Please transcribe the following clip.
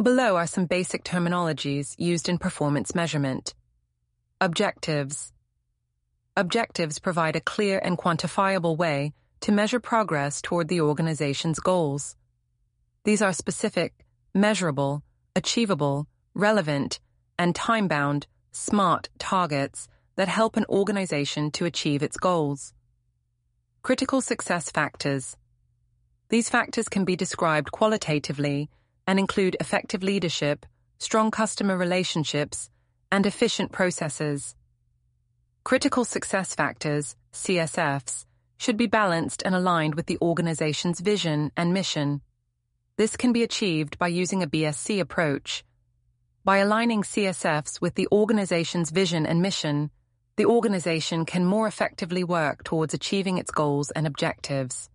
Below are some basic terminologies used in performance measurement. Objectives. Objectives provide a clear and quantifiable way to measure progress toward the organization's goals. These are specific, measurable, achievable, relevant, and time-bound, SMART targets that help an organization to achieve its goals. Critical success factors. These factors can be described qualitatively and include effective leadership, strong customer relationships, and efficient processes. Critical success factors, CSFs, should be balanced and aligned with the organization's vision and mission. This can be achieved by using a BSC approach. By aligning CSFs with the organization's vision and mission, the organization can more effectively work towards achieving its goals and objectives.